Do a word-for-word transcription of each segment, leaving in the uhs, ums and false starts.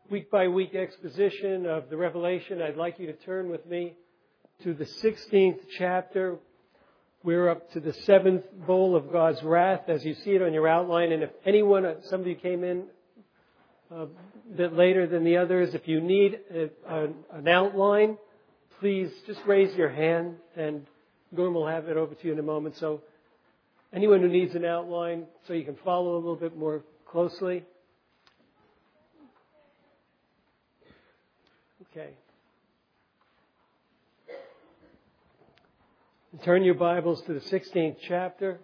week-by-week exposition of the Revelation, I'd like you to turn with me to the sixteenth chapter. We're up to the seventh bowl of God's wrath, as you see it on your outline. And if anyone, some of you came in a bit later than the others, if you need a, a, an outline, please just raise your hand, and Norm will have it over to you in a moment. So anyone who needs an outline so you can follow a little bit more closely. Okay. Turn your Bibles to the sixteenth chapter.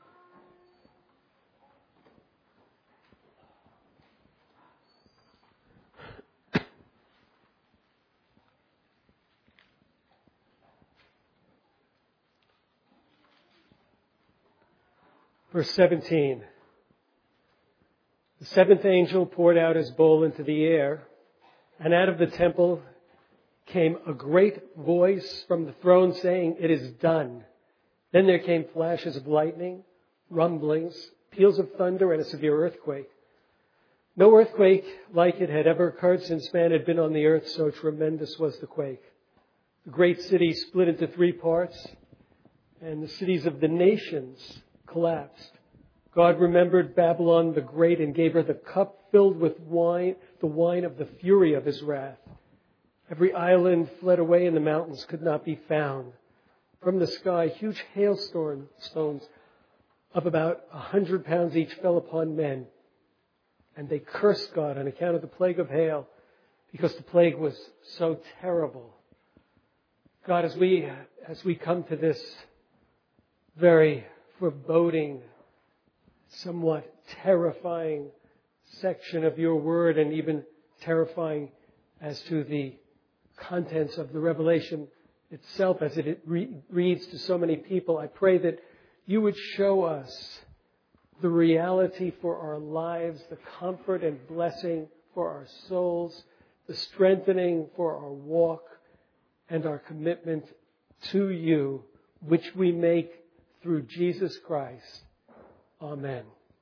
Verse seventeen. The seventh angel poured out his bowl into the air, and out of the temple came a great voice from the throne saying, "It is done." Then there came flashes of lightning, rumblings, peals of thunder, and a severe earthquake. No earthquake like it had ever occurred since man had been on the earth, so tremendous was the quake. The great city split into three parts, and the cities of the nations collapsed. God remembered Babylon the Great and gave her the cup filled with wine, the wine of the fury of his wrath. Every island fled away and the mountains could not be found. From the sky, huge hailstones of about a hundred pounds each fell upon men. And they cursed God on account of the plague of hail, because the plague was so terrible. God, as we, as we come to this very foreboding, somewhat terrifying section of your word, and even terrifying as to the contents of the revelation itself as it re- reads to so many people, I pray that you would show us the reality for our lives, the comfort and blessing for our souls, the strengthening for our walk, and our commitment to you, which we make through Jesus Christ. Amen.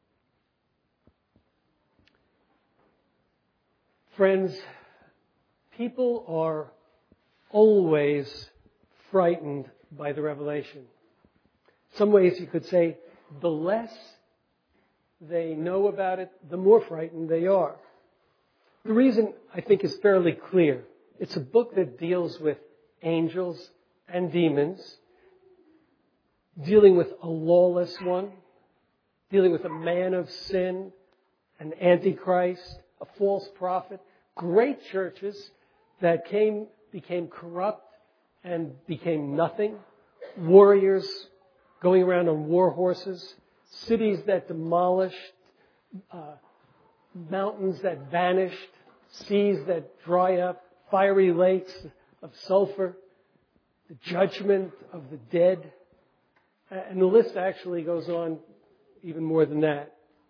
Friends, people are always frightened by the revelation. Some ways you could say the less they know about it, the more frightened they are. The reason, I think, is fairly clear. It's a book that deals with angels and demons, dealing with a lawless one, dealing with a man of sin, an antichrist, a false prophet, great churches that came, became corrupt and became nothing, warriors going around on war horses, cities that demolished, uh, mountains that vanished, seas that dry up, fiery lakes of sulfur, the judgment of the dead. And the list actually goes on even more than that.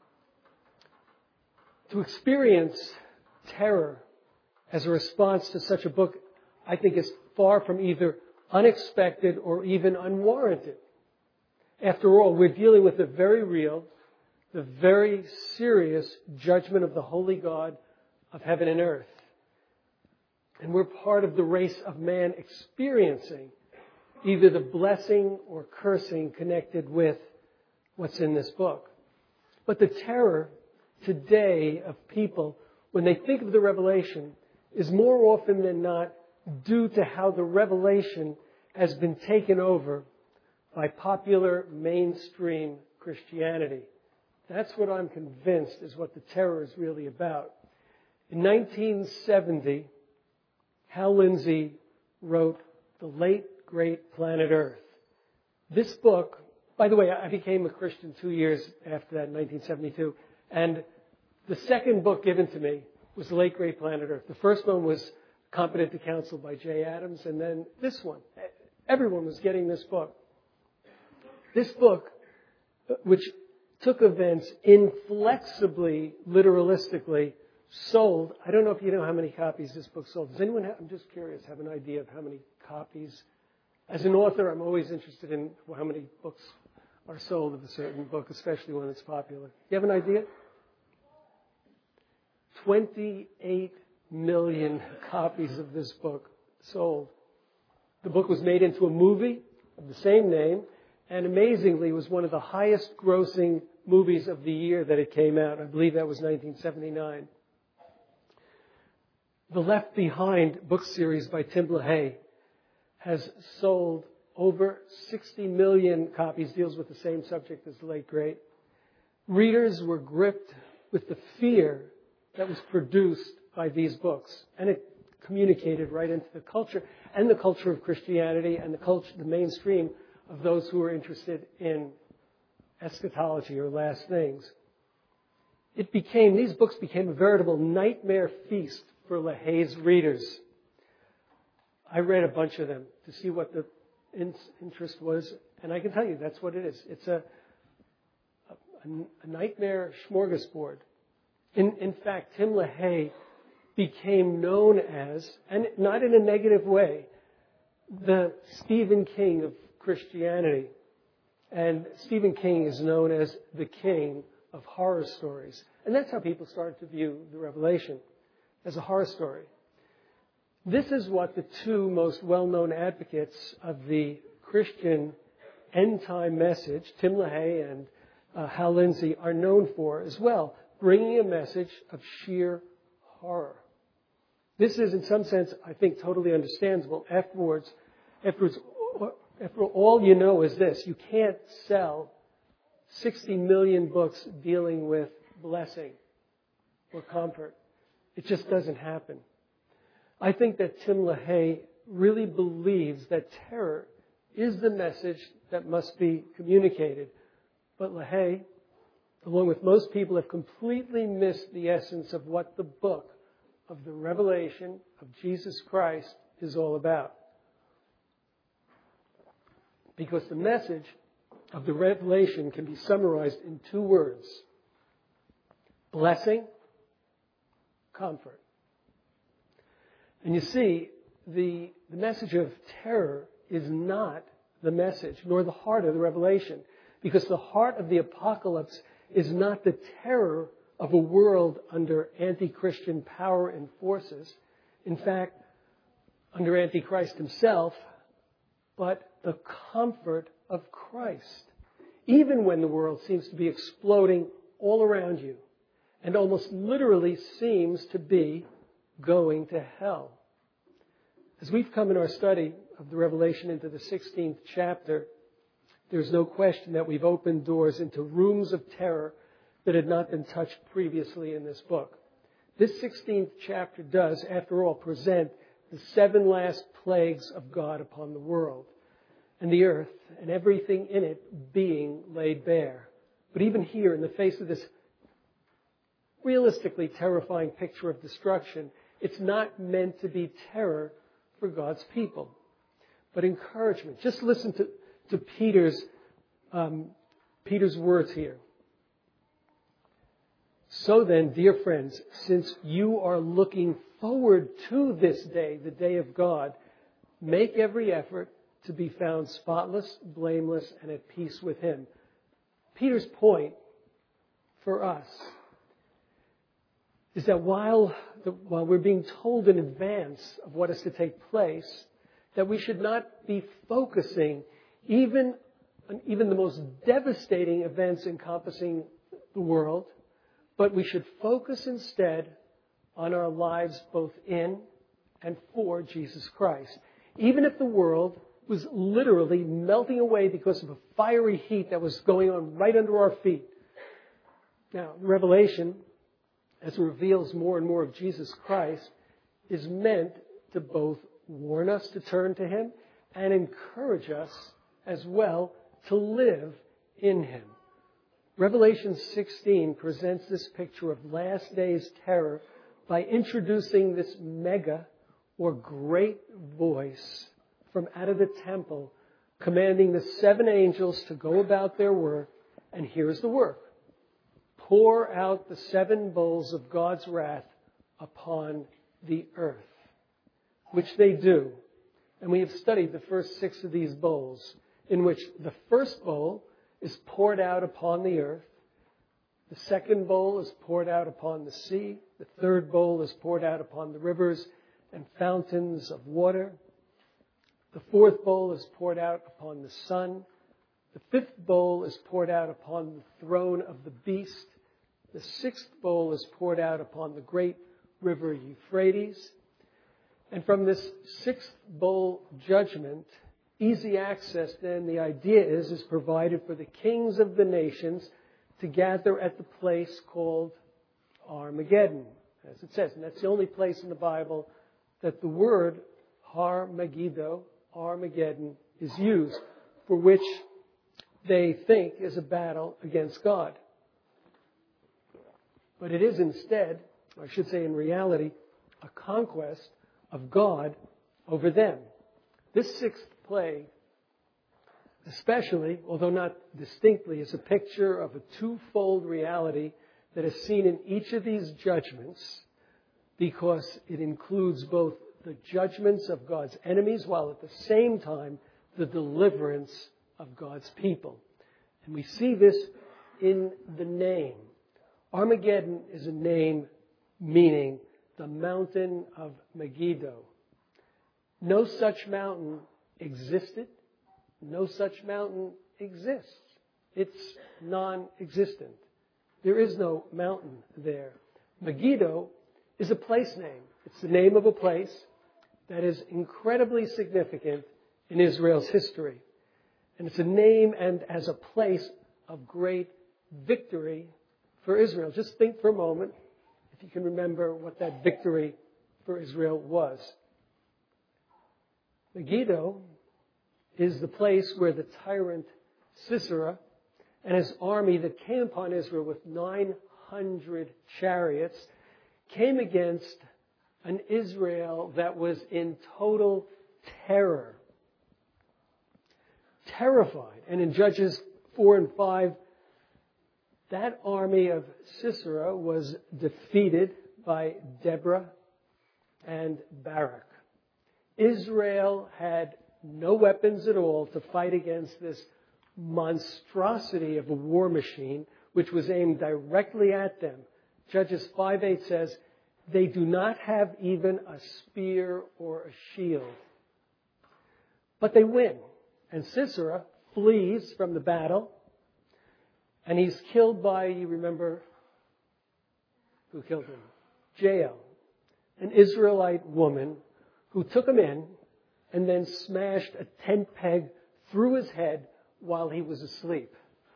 To experience terror as a response to such a book, I think, is far from either unexpected or even unwarranted. After all, we're dealing with the very real, the very serious judgment of the holy God of heaven and earth. And we're part of the race of man experiencing either the blessing or cursing connected with what's in this book. But the terror today of people, when they think of the revelation, is more often than not due to how the revelation has been taken over by popular mainstream Christianity. That's what I'm convinced is what the terror is really about. In nineteen seventy, Hal Lindsey wrote The Late Great Planet Earth. This book, by the way, I became a Christian two years after that in nineteen seventy-two, and the second book given to me was The Late Great Planet Earth. The first one was Competent to Counsel by Jay Adams, and then this one. Everyone was getting this book. This book, which took events inflexibly, literalistically, sold. I don't know if you know how many copies this book sold. Does anyone have, I'm just curious, have an idea of how many copies? As an author, I'm always interested in how many books are sold of a certain book, especially when it's popular. Do you have an idea? twenty-eight million copies of this book sold. The book was made into a movie of the same name, and amazingly was one of the highest grossing movies of the year that it came out. I believe that was nineteen seventy-nine. The Left Behind book series by Tim LaHaye has sold over sixty million copies, deals with the same subject as the late great. Readers were gripped with the fear that was produced by these books, and it communicated right into the culture and the culture of Christianity and the culture, the mainstream of those who were interested in eschatology or last things. It became, these books became a veritable nightmare feast for LaHaye's readers. I read a bunch of them to see what the in- interest was, and I can tell you that's what it is. It's a, a, a nightmare smorgasbord. In, in fact, Tim LaHaye became known as, and not in a negative way, the Stephen King of Christianity. And Stephen King is known as the king of horror stories. And that's how people started to view the Revelation, as a horror story. This is what the two most well-known advocates of the Christian end-time message, Tim LaHaye and uh, Hal Lindsey, are known for as well, bringing a message of sheer horror. This is, in some sense, I think, totally understandable. Afterwards, afterwards, after all you know is this: you can't sell sixty million books dealing with blessing or comfort. It just doesn't happen. I think that Tim LaHaye really believes that terror is the message that must be communicated. But LaHaye, along with most people, have completely missed the essence of what the book of the revelation of Jesus Christ is all about. Because the message of the revelation can be summarized in two words: blessing, comfort. And you see, the, the message of terror is not the message, nor the heart of the revelation. Because the heart of the apocalypse is not the terror of a world under anti-Christian power and forces. In fact, under Antichrist himself, but the comfort of Christ. Even when the world seems to be exploding all around you and almost literally seems to be going to hell. As we've come in our study of the Revelation into the sixteenth chapter, there's no question that we've opened doors into rooms of terror that had not been touched previously in this book. This sixteenth chapter does, after all, present the seven last plagues of God upon the world and the earth and everything in it being laid bare. But even here, in the face of this realistically terrifying picture of destruction, it's not meant to be terror for God's people, but encouragement. Just listen to, to Peter's, um, Peter's words here. So then, dear friends, since you are looking forward to this day, the day of God, make every effort to be found spotless, blameless, and at peace with Him. Peter's point for us is that while, the, while we're being told in advance of what is to take place, that we should not be focusing even on even the most devastating events encompassing the world, but we should focus instead on our lives both in and for Jesus Christ. Even if the world was literally melting away because of a fiery heat that was going on right under our feet. Now, Revelation, as it reveals more and more of Jesus Christ, is meant to both warn us to turn to Him and encourage us as well to live in Him. Revelation sixteen presents this picture of last days terror by introducing this mega or great voice from out of the temple, commanding the seven angels to go about their work. And here's the work: pour out the seven bowls of God's wrath upon the earth, which they do. And we have studied the first six of these bowls, in which the first bowl is poured out upon the earth, The second bowl is poured out upon the sea. The third bowl is poured out upon the rivers and fountains of water. The fourth bowl is poured out upon the sun. The fifth bowl is poured out upon the throne of the beast. The sixth bowl is poured out upon the great river Euphrates. And from this sixth bowl judgment, easy access then, the idea is, is provided for the kings of the nations to gather at the place called Armageddon, as it says. And that's the only place in the Bible that the word Har Megiddo, Armageddon, is used, for which they think is a battle against God. But it is instead, or I should say in reality, a conquest of God over them. This sixth plague, especially, although not distinctly, is a picture of a twofold reality that is seen in each of these judgments, because it includes both the judgments of God's enemies while at the same time the deliverance of God's people. And we see this in the name. Armageddon is a name meaning the mountain of Megiddo. No such mountain existed. No such mountain exists. It's non-existent. There is no mountain there. Megiddo is a place name. It's the name of a place that is incredibly significant in Israel's history. And it's a name and as a place of great victory for Israel. Just think for a moment, if you can remember what that victory for Israel was. Megiddo is the place where the tyrant Sisera and his army that came upon Israel with nine hundred chariots came against an Israel that was in total terror. Terrified. And in Judges four and five, that army of Sisera was defeated by Deborah and Barak. Israel had no weapons at all to fight against this monstrosity of a war machine which was aimed directly at them. Judges five eight says, they do not have even a spear or a shield. But they win. And Sisera flees from the battle. And he's killed by, you remember, who killed him? Jael, an Israelite woman who took him in and then smashed a tent peg through his head while he was asleep.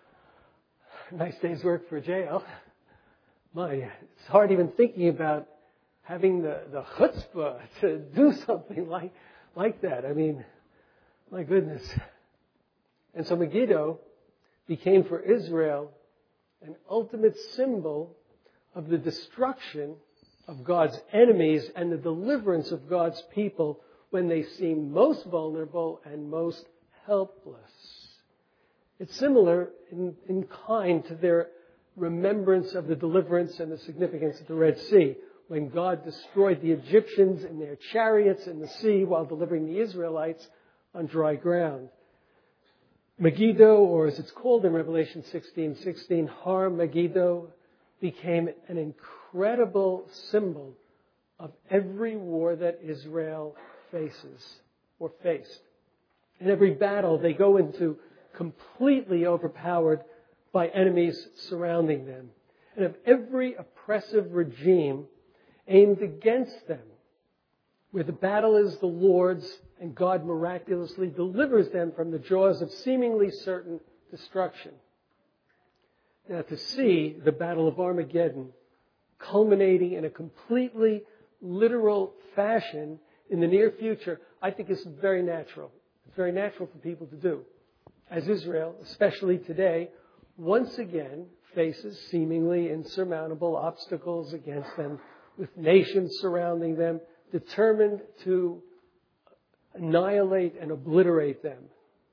Nice day's work for Jael. My, it's hard even thinking about having the, the chutzpah to do something like, like that. I mean, my goodness. And so Megiddo became for Israel an ultimate symbol of the destruction of God's enemies and the deliverance of God's people when they seem most vulnerable and most helpless. It's similar in, in kind to their remembrance of the deliverance and the significance of the Red Sea, when God destroyed the Egyptians in their chariots in the sea while delivering the Israelites on dry ground. Megiddo, or as it's called in Revelation sixteen sixteen, Har Megiddo, became an incredible symbol of every war that Israel faces or faced. In every battle they go into completely overpowered by enemies surrounding them. And of every oppressive regime aimed against them, where the battle is the Lord's and God miraculously delivers them from the jaws of seemingly certain destruction. Now, to see the Battle of Armageddon culminating in a completely literal fashion in the near future, I think is very natural. It's very natural for people to do. As Israel, especially today, once again faces seemingly insurmountable obstacles against them, with nations surrounding them, determined to annihilate and obliterate them.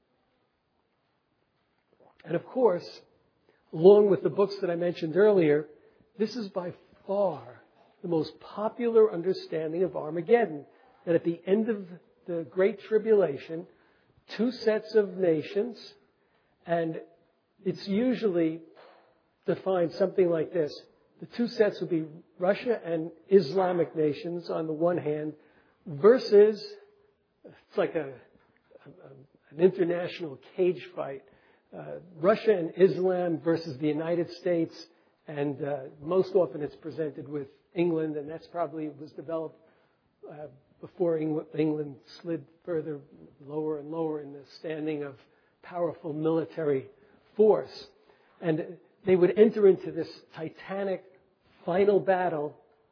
And of course, along with the books that I mentioned earlier, this is by far the most popular understanding of Armageddon. That at the end of the Great Tribulation, two sets of nations, and it's usually define something like this. The two sets would be Russia and Islamic nations on the one hand versus, it's like a, a, an international cage fight. Uh, Russia and Islam versus the United States, and uh, most often it's presented with England, and that's probably was developed uh, before England, England slid further lower and lower in the standing of powerful military force. And they would enter into this titanic final battle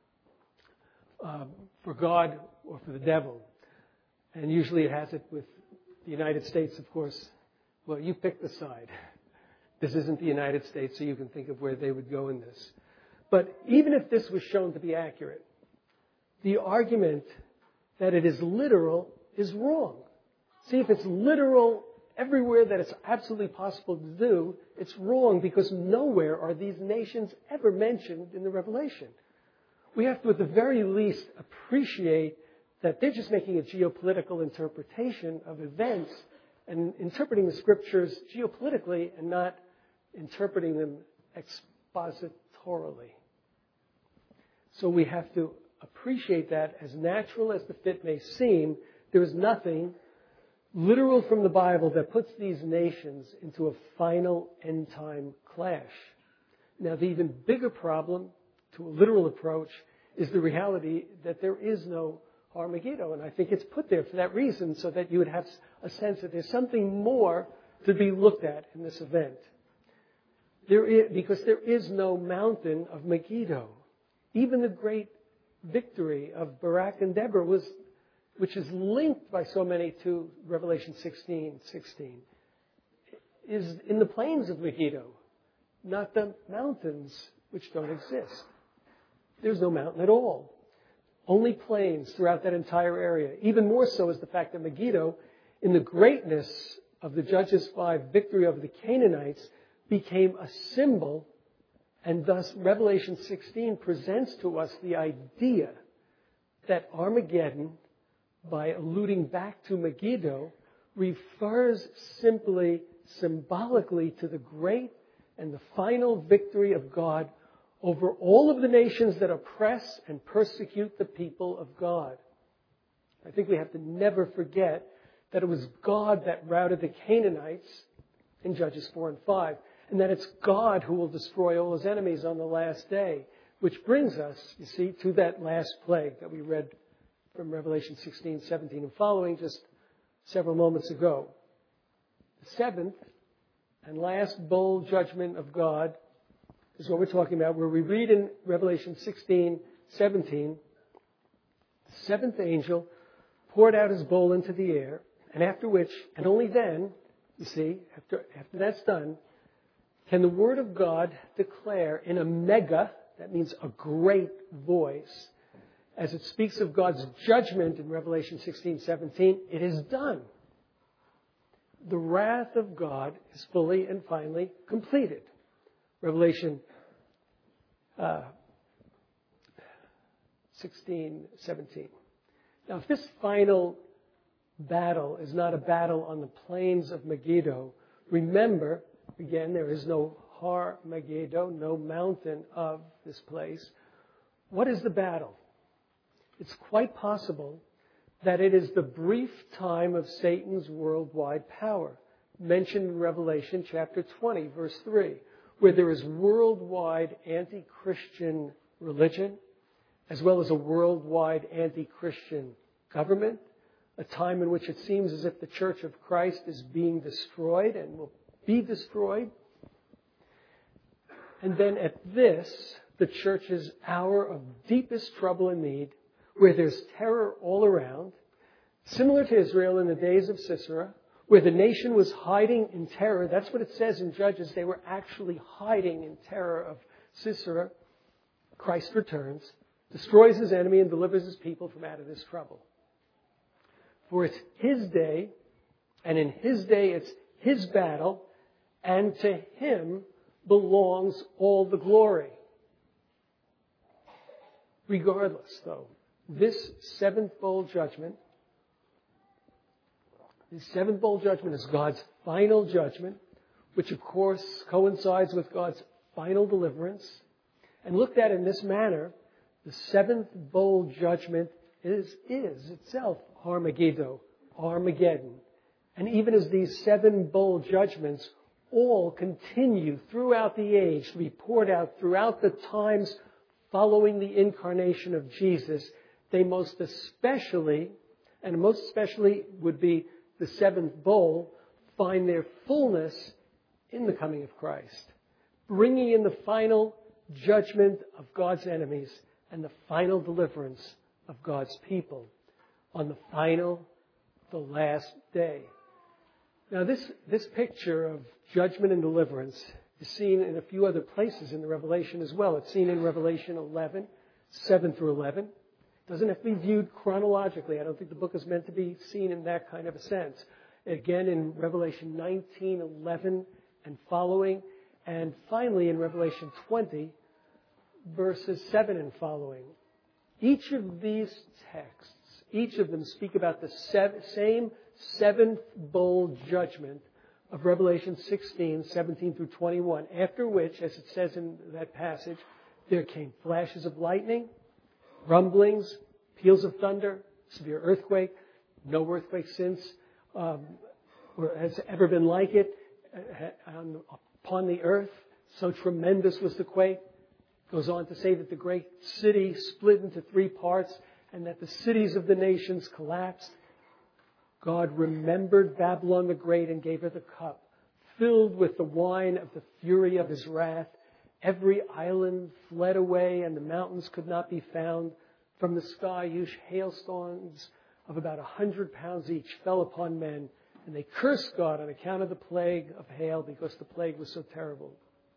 uh, for God or for the devil. And usually it has it with the United States, of course. Well, you pick the side. This isn't the United States, so you can think of where they would go in this. But even if this was shown to be accurate, the argument that it is literal is wrong. See, if it's literal everywhere that it's absolutely possible to do, it's wrong because nowhere are these nations ever mentioned in the Revelation. We have to, at the very least, appreciate that they're just making a geopolitical interpretation of events and interpreting the scriptures geopolitically and not interpreting them expositorily. So we have to appreciate that, as natural as the fit may seem. There is nothing literal from the Bible that puts these nations into a final end-time clash. Now, the even bigger problem to a literal approach is the reality that there is no Armageddon. And I think it's put there for that reason, so that you would have a sense that there's something more to be looked at in this event. There is, because there is no mountain of Megiddo. Even the great victory of Barak and Deborah, was, which is linked by so many to Revelation sixteen sixteen, is in the plains of Megiddo, not the mountains which don't exist. There's no mountain at all. Only plains throughout that entire area. Even more so is the fact that Megiddo, in the greatness of the Judges five victory over the Canaanites, became a symbol, and thus Revelation sixteen presents to us the idea that Armageddon, by alluding back to Megiddo, refers simply symbolically to the great and the final victory of God over all of the nations that oppress and persecute the people of God. I think we have to never forget that it was God that routed the Canaanites in Judges four and five, and that it's God who will destroy all his enemies on the last day, which brings us, you see, to that last plague that we read from Revelation sixteen, seventeen, and following just several moments ago. The seventh and last bowl judgment of God is what we're talking about, where we read in Revelation sixteen, seventeen, the seventh angel poured out his bowl into the air, and after which, and only then, you see, after, after that's done, can the word of God declare in a mega, that means a great voice, as it speaks of God's judgment in Revelation sixteen, seventeen, it is done. The wrath of God is fully and finally completed. Revelation uh, sixteen, seventeen. Now, if this final battle is not a battle on the plains of Megiddo, remember, again, there is no Har Megiddo, no mountain of this place. What is the battle? It's quite possible that it is the brief time of Satan's worldwide power, mentioned in Revelation chapter twenty, verse three, where there is worldwide anti-Christian religion, as well as a worldwide anti-Christian government, a time in which it seems as if the Church of Christ is being destroyed and will be destroyed. And then at this, the church's hour of deepest trouble and need, where there's terror all around, similar to Israel in the days of Sisera, where the nation was hiding in terror. That's what it says in Judges. They were actually hiding in terror of Sisera. Christ returns, destroys his enemy, and delivers his people from out of this trouble. For it's his day, and in his day it's his battle, and to him belongs all the glory. Regardless, though, this seventh bowl judgment, the seventh bowl judgment is God's final judgment, which of course coincides with God's final deliverance. And looked at in this manner, the seventh bowl judgment is, is itself Armageddon, Armageddon. And even as these seven bowl judgments all continue throughout the age to be poured out throughout the times following the incarnation of Jesus, they most especially, and most especially would be the seventh bowl, find their fullness in the coming of Christ, bringing in the final judgment of God's enemies and the final deliverance of God's people on the final, the last day. Now this, this picture of judgment and deliverance is seen in a few other places in the Revelation as well. It's seen in Revelation eleven, seven through eleven. It doesn't have to be viewed chronologically. I don't think the book is meant to be seen in that kind of a sense. Again, in Revelation nineteen, eleven and following. And finally in Revelation twenty, verses seven and following. Each of these texts, each of them speak about the sev- same seventh bowl judgment of Revelation sixteen, seventeen through twenty-one, after which, as it says in that passage, there came flashes of lightning, rumblings, peals of thunder, severe earthquake, no earthquake since um, or has ever been like it uh, on, upon the earth. So tremendous was the quake. Goes on to say that the great city split into three parts and that the cities of the nations collapsed. God remembered Babylon the Great and gave her the cup, filled with the wine of the fury of his wrath. Every island fled away and the mountains could not be found. From the sky, huge hailstones of about a hundred pounds each fell upon men, and they cursed God on account of the plague of hail because the plague was so terrible.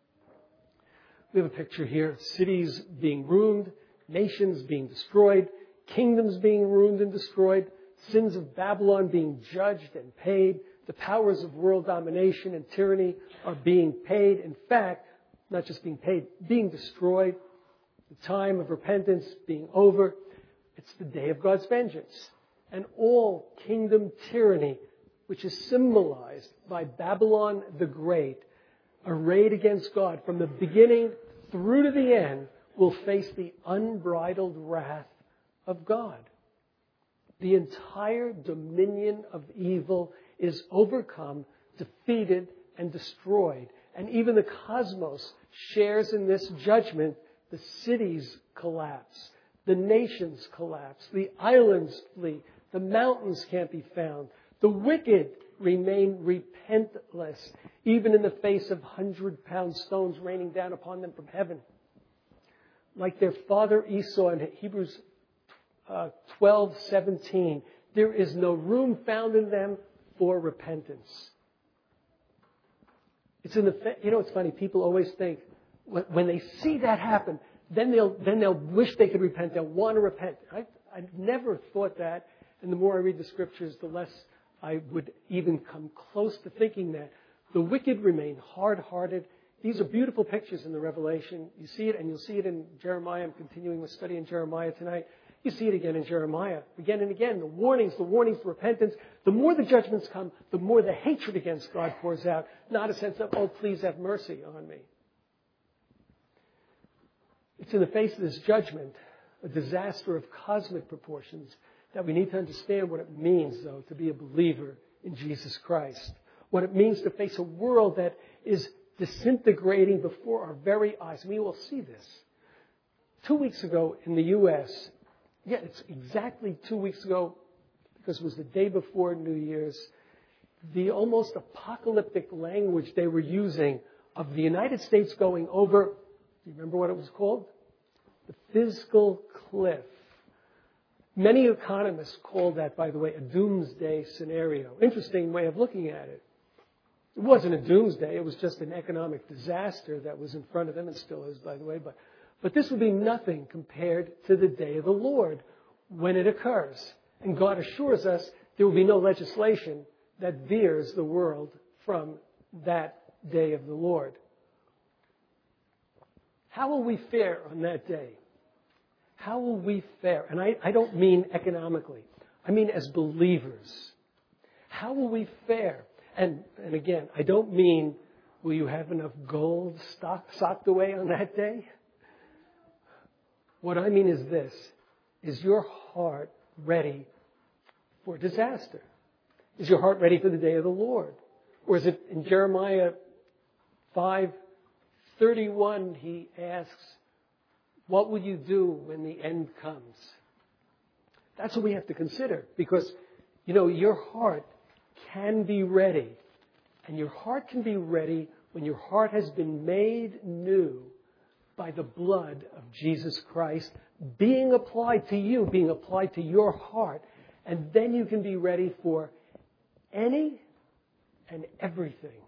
We have a picture here. Cities being ruined, nations being destroyed, kingdoms being ruined and destroyed, sins of Babylon being judged and paid. The powers of world domination and tyranny are being paid. In fact, not just being paid, being destroyed. The time of repentance being over. It's the day of God's vengeance. And all kingdom tyranny, which is symbolized by Babylon the Great, arrayed against God from the beginning through to the end, will face the unbridled wrath of God. The entire dominion of evil is overcome, defeated, and destroyed. And even the cosmos shares in this judgment. The cities collapse. The nations collapse. The islands flee. The mountains can't be found. The wicked remain repentless, even in the face of hundred-pound stones raining down upon them from heaven. Like their father Esau in Hebrews uh, twelve seventeen, there is no room found in them for repentance. It's in the you know it's funny. People always think when, when they see that happen, then they'll then they'll wish they could repent. They'll want to repent. I I never thought that, and the more I read the scriptures, the less I would even come close to thinking that. The wicked remain hard-hearted. These are beautiful pictures in the Revelation. You see it, and you'll see it in Jeremiah. I'm continuing with study in Jeremiah tonight. You see it again in Jeremiah, again and again. The warnings, the warnings to repentance. The more the judgments come, the more the hatred against God pours out. Not a sense of, oh, please have mercy on me. It's in the face of this judgment, a disaster of cosmic proportions, that we need to understand what it means, though, to be a believer in Jesus Christ. What it means to face a world that is disintegrating before our very eyes. We will see this. Two weeks ago in the U S, yeah, it's exactly two weeks ago, because it was the day before New Year's, the almost apocalyptic language they were using of the United States going over, do you remember what it was called? The fiscal cliff. Many economists call that, by the way, a doomsday scenario. Interesting way of looking at it. It wasn't a doomsday. It was just an economic disaster that was in front of them, and still is, by the way. But, but this would be nothing compared to the day of the Lord when it occurs. And God assures us there will be no legislation that veers the world from that day of the Lord. How will we fare on that day? How will we fare? And I, I don't mean economically. I mean as believers. How will we fare? And, and again, I don't mean Will you have enough gold stock, socked away on that day? What I mean is this. Is your heart ready for disaster? Is your heart ready for the day of the Lord? Or is it in Jeremiah five thirty-one, he asks, what will you do when the end comes? That's what we have to consider. Because, you know, your heart can be ready. And your heart can be ready when your heart has been made new by the blood of Jesus Christ being applied to you, being applied to your heart. And then you can be ready for any and everything.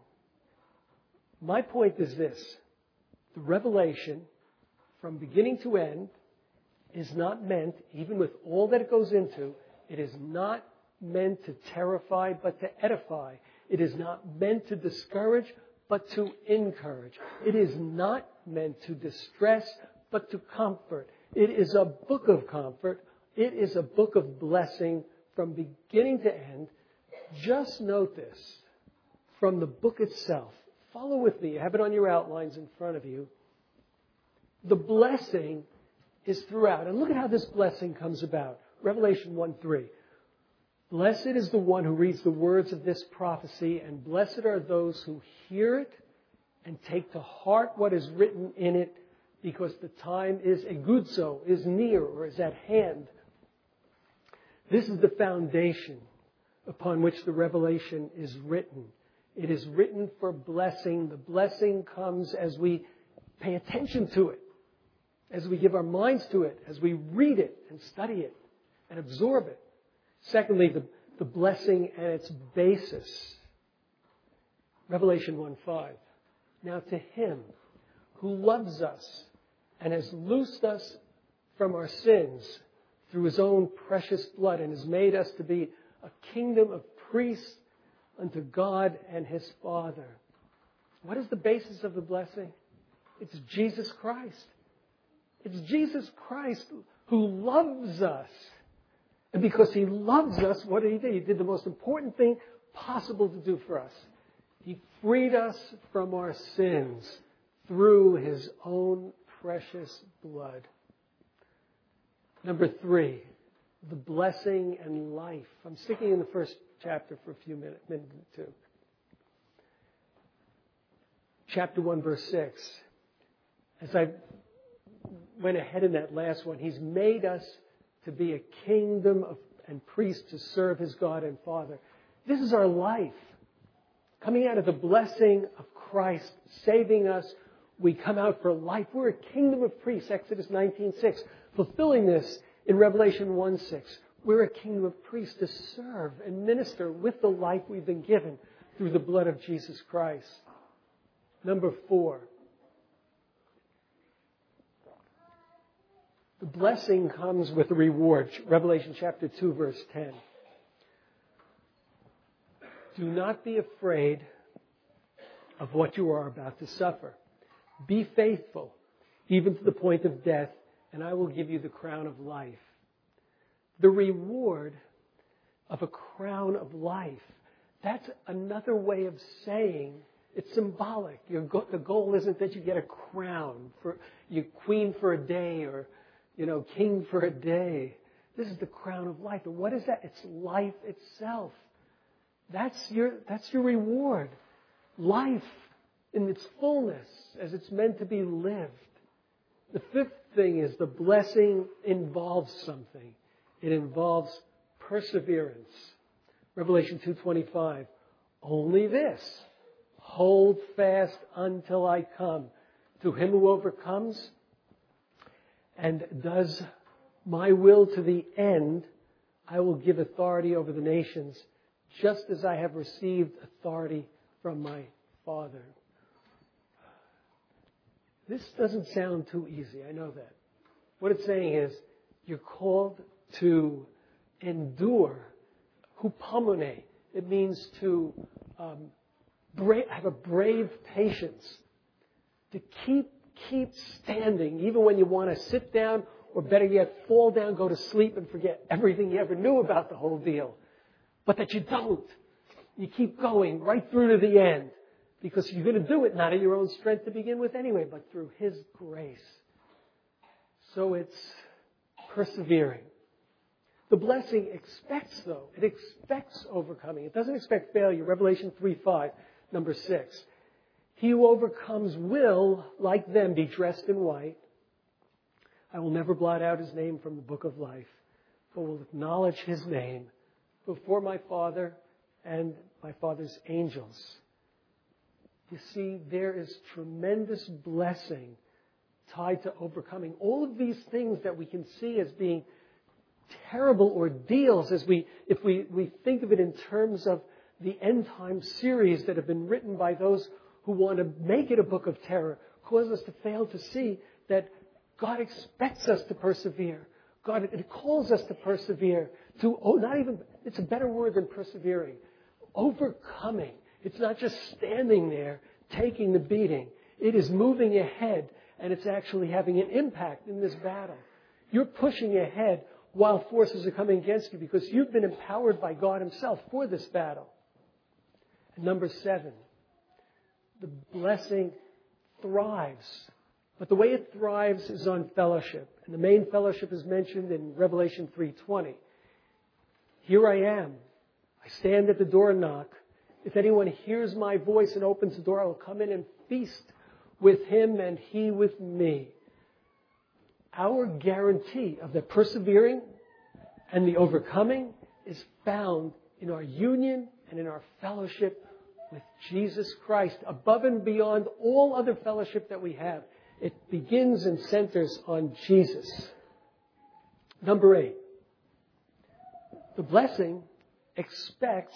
My point is this. The revelation, from beginning to end, is not meant, even with all that it goes into, it is not meant to terrify but to edify. It is not meant to discourage but to encourage. It is not meant to distress but to comfort. It is a book of comfort. It is a book of blessing from beginning to end. Just note this from the book itself. Follow with me. You have it on your outlines in front of you. The blessing is throughout. And look at how this blessing comes about. Revelation one three. Blessed is the one who reads the words of this prophecy, and blessed are those who hear it and take to heart what is written in it, because the time is egudzo, is near, or is at hand. This is the foundation upon which the revelation is written. It is written for blessing. The blessing comes as we pay attention to it, as we give our minds to it, as we read it and study it and absorb it. Secondly, the, the blessing and its basis. Revelation one five. Now to Him who loves us and has loosed us from our sins through His own precious blood and has made us to be a kingdom of priests unto God and His Father. What is the basis of the blessing? It's Jesus Christ. It's Jesus Christ who loves us. And because He loves us, what did He do? He did the most important thing possible to do for us. He freed us from our sins through His own precious blood. Number three, the blessing and life. I'm sticking in the first chapter for a few minutes, minute or two. Chapter one, verse six. As I went ahead in that last one, He's made us to be a kingdom of, and priests to serve His God and Father. This is our life. Coming out of the blessing of Christ, saving us, we come out for life. We're a kingdom of priests, Exodus nineteen six. Fulfilling this in Revelation one six. We're a kingdom of priests to serve and minister with the life we've been given through the blood of Jesus Christ. Number four. The blessing comes with a reward. Revelation chapter two, verse ten. Do not be afraid of what you are about to suffer. Be faithful, even to the point of death, and I will give you the crown of life. The reward of a crown of life. That's another way of saying it's symbolic. Your go- the goal isn't that you get a crown, for you queen for a day or, you know, king for a day. This is the crown of life. And what is that? It's life itself. That's your, that's your reward. Life in its fullness as it's meant to be lived. The fifth thing is the blessing involves something. It involves perseverance. Revelation two twenty-five. Only this. Hold fast until I come. To him who overcomes and does my will to the end, I will give authority over the nations, just as I have received authority from my Father. This doesn't sound too easy, I know that. What it's saying is, you're called to endure, hupomone. It means to um, brave, have a brave patience, to keep keep standing, even when you want to sit down, or better yet, fall down, go to sleep, and forget everything you ever knew about the whole deal. But that you don't. You keep going right through to the end. Because you're going to do it not in your own strength to begin with anyway, but through His grace. So it's persevering. The blessing expects, though. It expects overcoming. It doesn't expect failure. Revelation three five, number six. He who overcomes will, like them, be dressed in white. I will never blot out his name from the book of life, but will acknowledge his name before my Father and my Father's angels. You see, there is tremendous blessing tied to overcoming. All of these things that we can see as being terrible ordeals, as we, if we, we think of it in terms of the end time series that have been written by those who want to make it a book of terror, cause us to fail to see that God expects us to persevere. God, it calls us to persevere. To, oh, not even, it's a better word than persevering. Overcoming. It's not just standing there, taking the beating. It is moving ahead, and it's actually having an impact in this battle. You're pushing ahead while forces are coming against you because you've been empowered by God Himself for this battle. And number seven, the blessing thrives. But the way it thrives is on fellowship. And the main fellowship is mentioned in Revelation three twenty. Here I am. I stand at the door and knock. If anyone hears my voice and opens the door, I will come in and feast with him and he with me. Our guarantee of the persevering and the overcoming is found in our union and in our fellowship with Jesus Christ, above and beyond all other fellowship that we have. It begins and centers on Jesus. Number eight, the blessing expects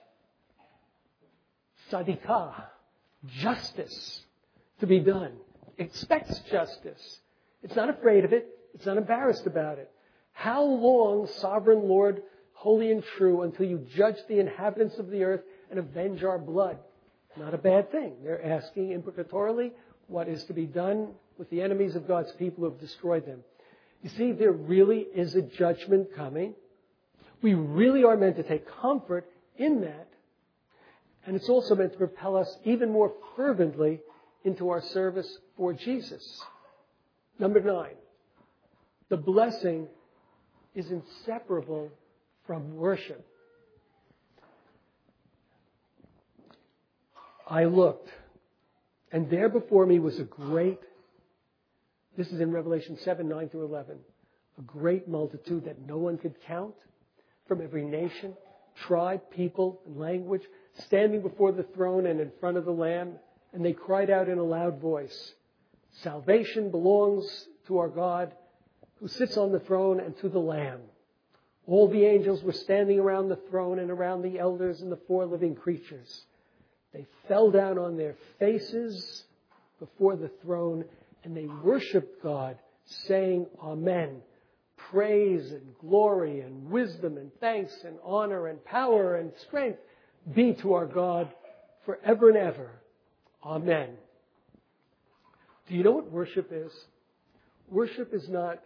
tzedakah, justice, to be done. It expects justice. It's not afraid of it. It's not embarrassed about it. How long, sovereign Lord, holy and true, until you judge the inhabitants of the earth and avenge our blood? Not a bad thing. They're asking imprecatorily what is to be done with the enemies of God's people who have destroyed them. You see, there really is a judgment coming. We really are meant to take comfort in that. And it's also meant to propel us even more fervently into our service for Jesus. Number nine, the blessing is inseparable from worship. I looked, and there before me was a great, this is in Revelation seven, nine through eleven, a great multitude that no one could count, from every nation, tribe, people, and language, standing before the throne and in front of the Lamb, and they cried out in a loud voice, "Salvation belongs to our God who sits on the throne and to the Lamb." All the angels were standing around the throne and around the elders and the four living creatures. They fell down on their faces before the throne and they worshiped God, saying, "Amen. Praise and glory and wisdom and thanks and honor and power and strength be to our God forever and ever. Amen." Do you know what worship is? Worship is not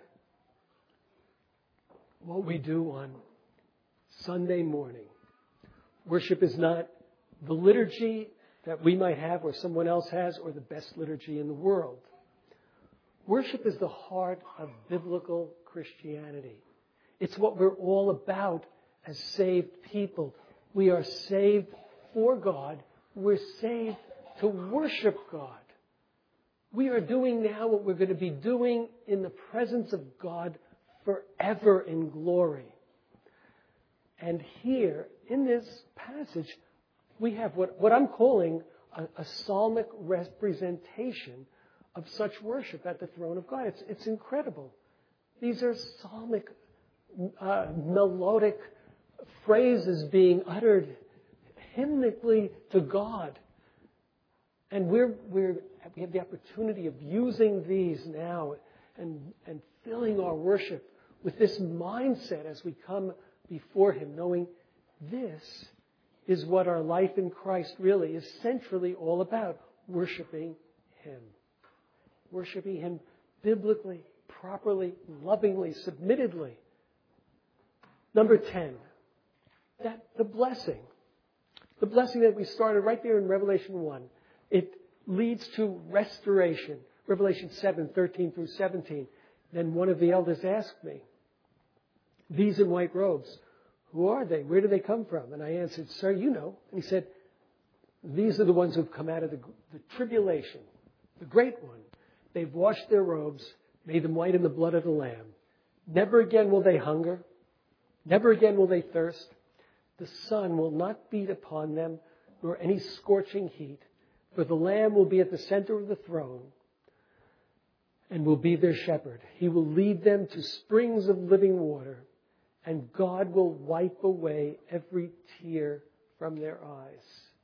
what we do on Sunday morning. Worship is not the liturgy that we might have or someone else has or the best liturgy in the world. Worship is the heart of biblical Christianity. It's what we're all about as saved people. We are saved for God. We're saved to worship God. We are doing now what we're going to be doing in the presence of God forever in glory. And here, in this passage, we have what, what I'm calling a, a psalmic representation of such worship at the throne of God. It's, it's incredible. These are psalmic, uh, melodic phrases being uttered hymnically to God. And we're, we're, we have the opportunity of using these now and, and filling our worship with this mindset as we come before Him, knowing this is what our life in Christ really is centrally all about, worshiping Him. Worshiping Him biblically, properly, lovingly, submittedly. Number ten, that the blessing. The blessing that we started right there in Revelation one. It leads to restoration. Revelation seven, thirteen through seventeen. Then one of the elders asked me, these in white robes, who are they? Where do they come from? And I answered, sir, you know. And he said, these are the ones who've come out of the, the tribulation, the great one. They've washed their robes, made them white in the blood of the Lamb. Never again will they hunger. Never again will they thirst. The sun will not beat upon them, nor any scorching heat. For the Lamb will be at the center of the throne and will be their shepherd. He will lead them to springs of living water, and God will wipe away every tear from their eyes.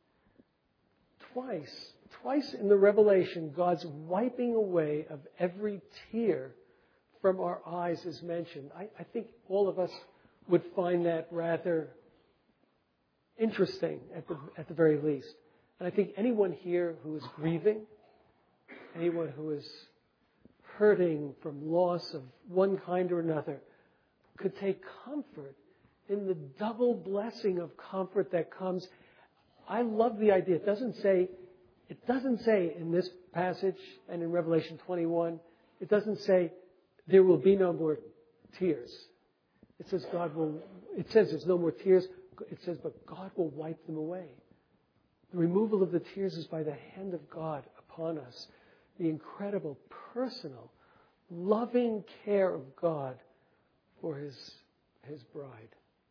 Twice, twice in the Revelation, God's wiping away of every tear from our eyes is mentioned. I, I think all of us would find that rather interesting at the, at the very least. And I think anyone here who is grieving, anyone who is hurting from loss of one kind or another, could take comfort in the double blessing of comfort that comes. I love the idea. It doesn't say, it doesn't say in this passage and in Revelation twenty-one, it doesn't say there will be no more tears. It says God will, it says there's no more tears. It says, but God will wipe them away. The removal of the tears is by the hand of God upon us. The incredible, personal, loving care of God for His, His bride.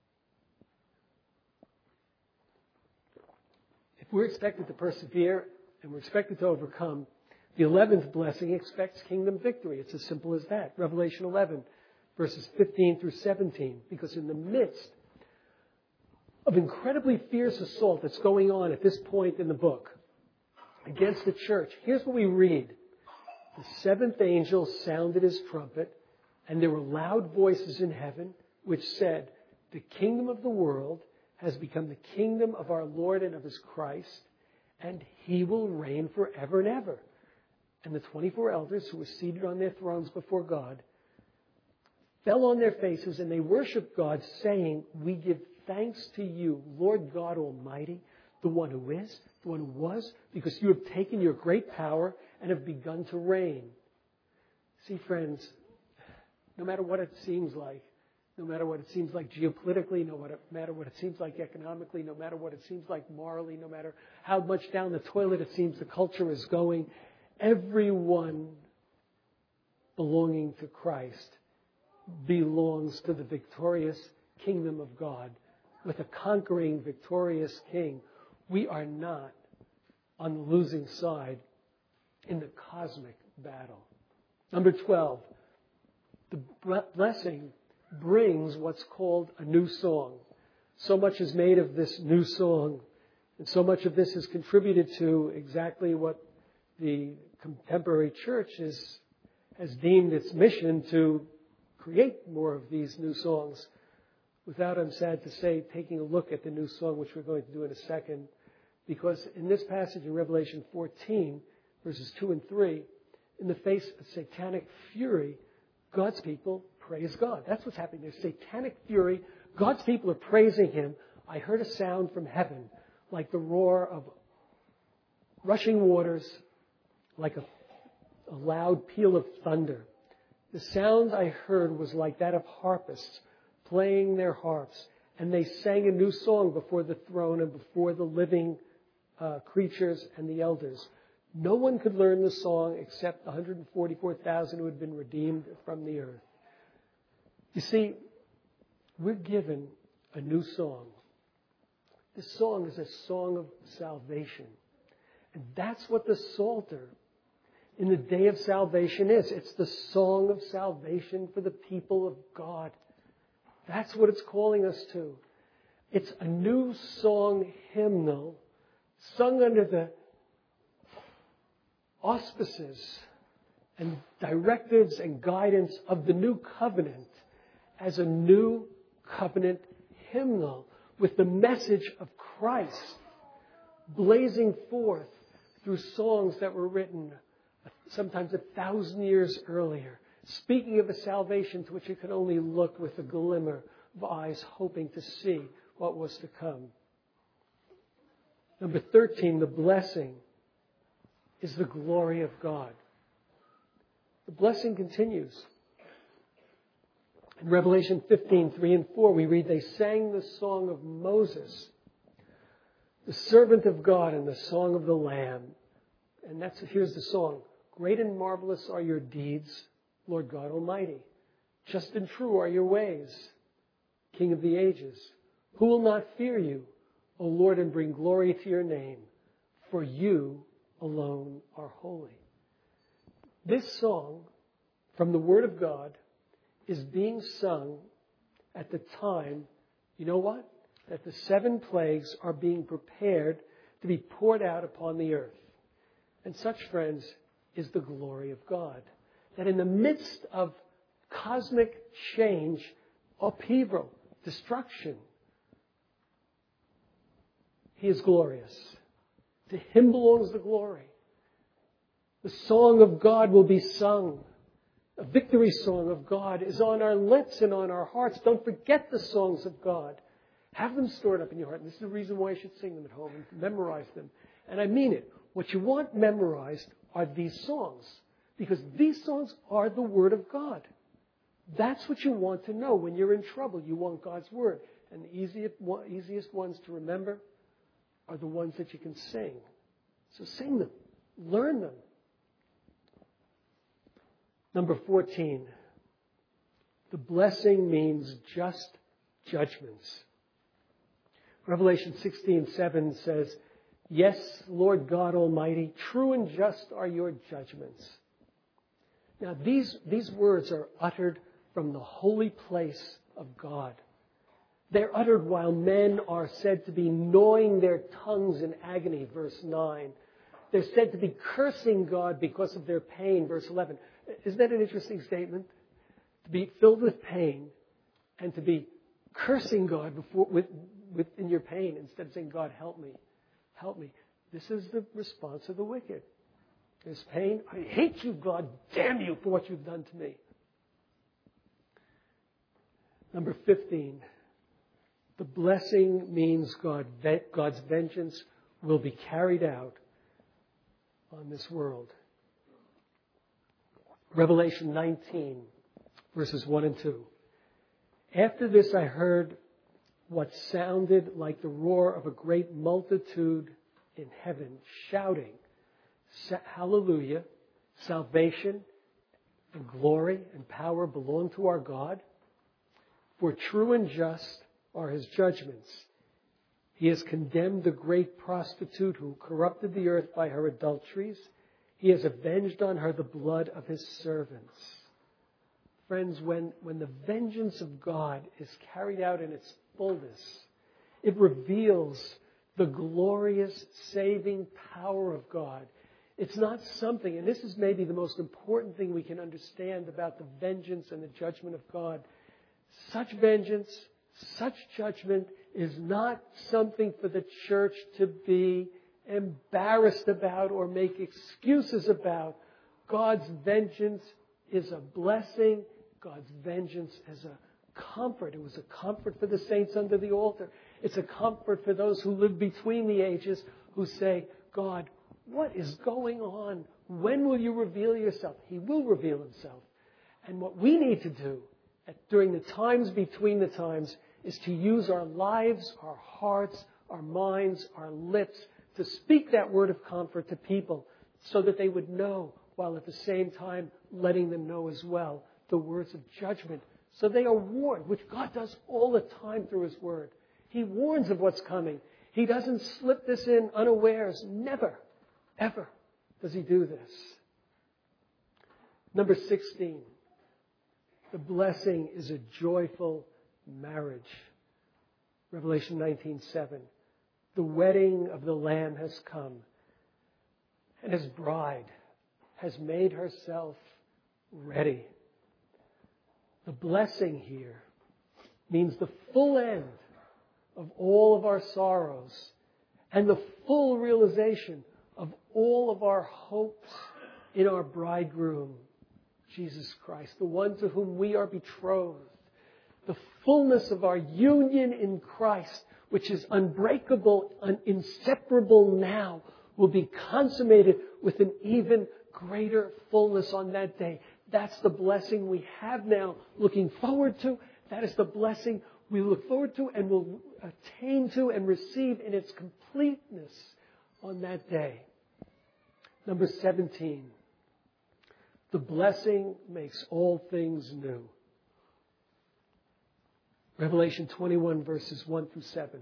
If we're expected to persevere and we're expected to overcome, the eleventh blessing expects kingdom victory. It's as simple as that. Revelation eleven, verses fifteen through seventeen. Because in the midst of incredibly fierce assault that's going on at this point in the book against the church, here's what we read. The seventh angel sounded his trumpet, and there were loud voices in heaven which said, the kingdom of the world has become the kingdom of our Lord and of His Christ, and He will reign forever and ever. And the twenty-four elders who were seated on their thrones before God fell on their faces, and they worshiped God, saying, we give thanks to you, Lord God Almighty, the one who is, the one who was, because you have taken your great power and have begun to reign. See, friends, no matter what it seems like, no matter what it seems like geopolitically, no matter what it seems like economically, no matter what it seems like morally, no matter how much down the toilet it seems the culture is going, everyone belonging to Christ belongs to the victorious kingdom of God with a conquering, victorious king. We are not on the losing side in the cosmic battle. Number twelve, the blessing brings what's called a new song. So much is made of this new song, and so much of this is contributed to exactly what the contemporary church is, has deemed its mission to create more of these new songs. Without, I'm sad to say, taking a look at the new song, which we're going to do in a second, because in this passage in Revelation fourteen, verses two and three, in the face of satanic fury, God's people praise God. That's what's happening. There's satanic fury. God's people are praising Him. I heard a sound from heaven like the roar of rushing waters, like a, a loud peal of thunder. The sound I heard was like that of harpists playing their harps, and they sang a new song before the throne and before the living uh, creatures and the elders. No one could learn the song except the one hundred forty-four thousand who had been redeemed from the earth. You see, we're given a new song. This song is a song of salvation. And that's what the Psalter in the day of salvation is. It's the song of salvation for the people of God. That's what it's calling us to. It's a new song hymnal sung under the auspices and directives and guidance of the new covenant as a new covenant hymnal with the message of Christ blazing forth through songs that were written sometimes a thousand years earlier, speaking of a salvation to which you could only look with a glimmer of eyes hoping to see what was to come. Number thirteen, the blessing is the glory of God. The blessing continues. In Revelation fifteen, three and four, we read, they sang the song of Moses, the servant of God, and the song of the Lamb. And that's here's the song. Great and marvelous are your deeds, Lord God Almighty. Just and true are your ways, King of the ages. Who will not fear you, O Lord, and bring glory to your name? For you alone are holy. This song from the Word of God is being sung at the time, you know what? That the seven plagues are being prepared to be poured out upon the earth. And such, friends, is the glory of God. That in the midst of cosmic change, upheaval, destruction, He is glorious. To Him belongs the glory. The song of God will be sung. A victory song of God is on our lips and on our hearts. Don't forget the songs of God. Have them stored up in your heart. And this is the reason why you should sing them at home and memorize them. And I mean it. What you want memorized are these songs. Because these songs are the Word of God. That's what you want to know when you're in trouble. You want God's Word. And the easiest, easiest ones to remember are the ones that you can sing. So sing them. Learn them. Number fourteen. The blessing means just judgments. Revelation sixteen seven says, yes, Lord God Almighty, true and just are your judgments. Now these, these words are uttered from the holy place of God. They're uttered while men are said to be gnawing their tongues in agony, verse nine. They're said to be cursing God because of their pain, verse eleven. Isn't that an interesting statement? To be filled with pain and to be cursing God before, with, within your pain instead of saying, God, help me, help me. This is the response of the wicked. There's pain. I hate you, God. Damn you for what you've done to me. Number fifteen. The blessing means God, God's vengeance will be carried out on this world. Revelation nineteen, verses one and two. After this I heard what sounded like the roar of a great multitude in heaven, shouting, hallelujah, salvation and glory and power belong to our God. For true and just are His judgments. He has condemned the great prostitute who corrupted the earth by her adulteries. He has avenged on her the blood of His servants. Friends, when, when the vengeance of God is carried out in its fullness, it reveals the glorious saving power of God. It's not something, and this is maybe the most important thing we can understand about the vengeance and the judgment of God. Such vengeance, such judgment is not something for the church to be embarrassed about or make excuses about. God's vengeance is a blessing. God's vengeance is a comfort. It was a comfort for the saints under the altar. It's a comfort for those who live between the ages who say, God, what is going on? When will you reveal yourself? He will reveal Himself. And what we need to do at, during the times between the times is to use our lives, our hearts, our minds, our lips to speak that word of comfort to people so that they would know, while at the same time letting them know as well the words of judgment. So they are warned, which God does all the time through His Word. He warns of what's coming. He doesn't slip this in unawares. Never, ever does He do this. Number sixteen. The blessing is a joyful marriage. Revelation nineteen seven. The wedding of the Lamb has come, and His bride has made herself ready. The blessing here means the full end of all of our sorrows and the full realization of all of our hopes in our bridegroom, Jesus Christ, the one to whom we are betrothed. The fullness of our union in Christ, which is unbreakable and inseparable now, will be consummated with an even greater fullness on that day. That's the blessing we have now looking forward to. That is the blessing we look forward to and will attain to and receive in its completeness on that day. Number seventeen. The blessing makes all things new. Revelation twenty-one, verses one through seven.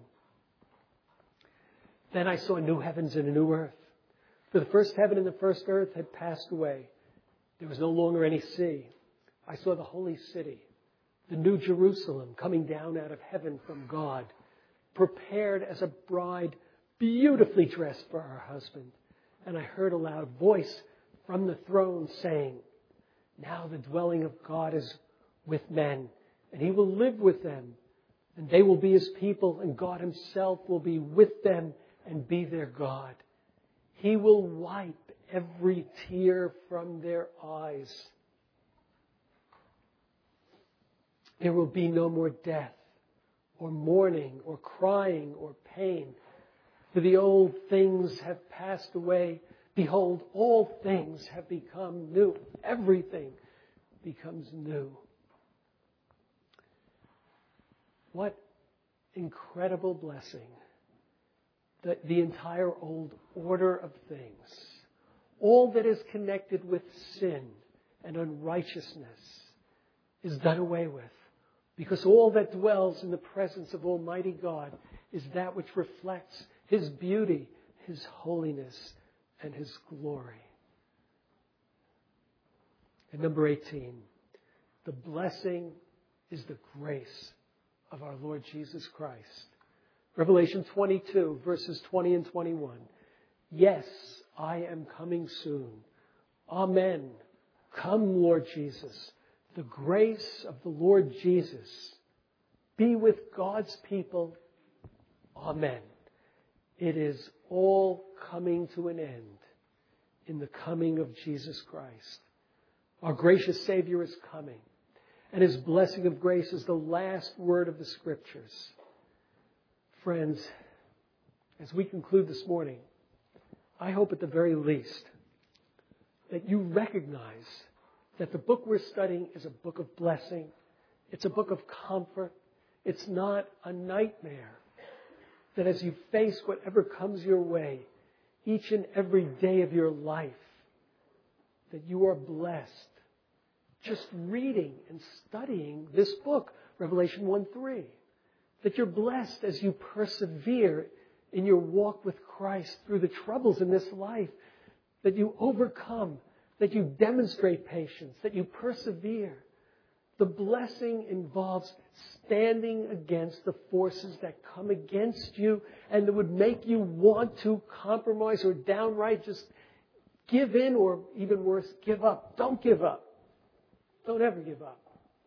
Then I saw new heavens and a new earth. For the first heaven and the first earth had passed away. There was no longer any sea. I saw the holy city, the new Jerusalem, coming down out of heaven from God, prepared as a bride beautifully dressed for her husband. And I heard a loud voice from the throne saying, now the dwelling of God is with men, and He will live with them, and they will be His people, and God Himself will be with them and be their God. He will wipe every tear from their eyes. There will be no more death, or mourning, or crying, or pain. For the old things have passed away. Behold, all things have become new. Everything becomes new. What incredible blessing. The, the entire old order of things, all that is connected with sin and unrighteousness is done away with. Because all that dwells in the presence of Almighty God is that which reflects His beauty, His holiness, and His glory. And number eighteen, the blessing is the grace of our Lord Jesus Christ. Revelation twenty-two, verses twenty and twenty-one. Yes, I am coming soon. Amen. Come, Lord Jesus. The grace of the Lord Jesus be with God's people. Amen. It is all coming to an end in the coming of Jesus Christ. Our gracious Savior is coming, and His blessing of grace is the last word of the Scriptures. Friends, as we conclude this morning, I hope at the very least that you recognize that the book we're studying is a book of blessing. It's a book of comfort. It's not a nightmare. That as you face whatever comes your way, each and every day of your life, that you are blessed just reading and studying this book, Revelation one three. That you're blessed as you persevere in your walk with Christ through the troubles in this life. That you overcome, that you demonstrate patience, that you persevere. The blessing involves standing against the forces that come against you and that would make you want to compromise or downright just give in, or even worse, give up. Don't give up. Don't ever give up.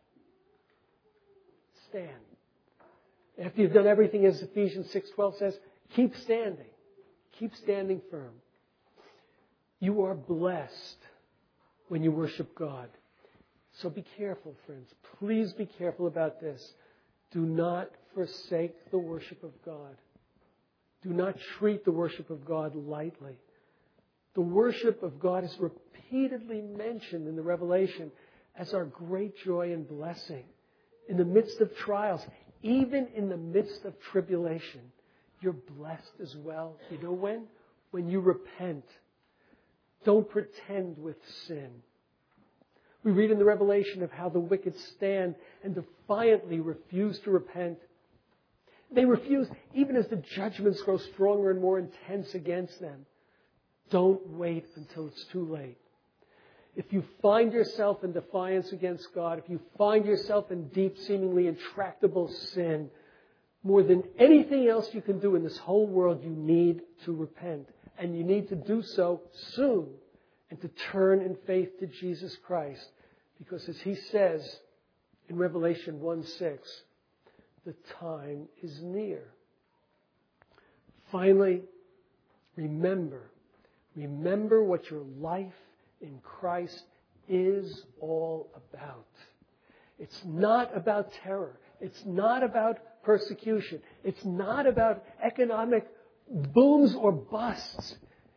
Stand. After you've done everything, as Ephesians six twelve says, keep standing. Keep standing firm. You are blessed when you worship God. So be careful, friends. Please be careful about this. Do not forsake the worship of God. Do not treat the worship of God lightly. The worship of God is repeatedly mentioned in the Revelation as our great joy and blessing. In the midst of trials, even in the midst of tribulation, you're blessed as well. You know when? When you repent. Don't pretend with sin. We read in the Revelation of how the wicked stand and defiantly refuse to repent. They refuse even as the judgments grow stronger and more intense against them. Don't wait until it's too late. If you find yourself in defiance against God, if you find yourself in deep, seemingly intractable sin, more than anything else you can do in this whole world, you need to repent. And you need to do so soon and to turn in faith to Jesus Christ. Because as He says in Revelation one six, the time is near. Finally, remember, remember what your life in Christ is all about. It's not about terror. It's not about persecution. It's not about economic booms or busts.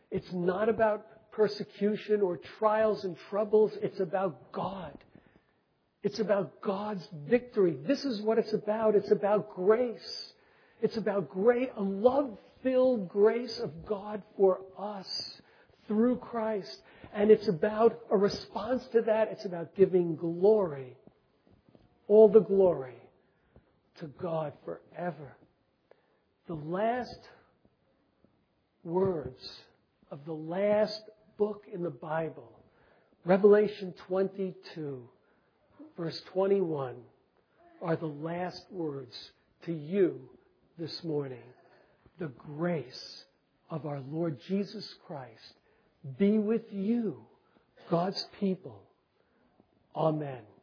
It's not about persecution or trials and troubles. It's about God. It's about God's victory. This is what it's about. It's about grace. It's about great, a love-filled grace of God for us through Christ. And it's about a response to that. It's about giving glory, all the glory, to God forever. The last words of the last book in the Bible, Revelation twenty-two, verse twenty-one, are the last words to you this morning. The grace of our Lord Jesus Christ be with you, God's people. Amen.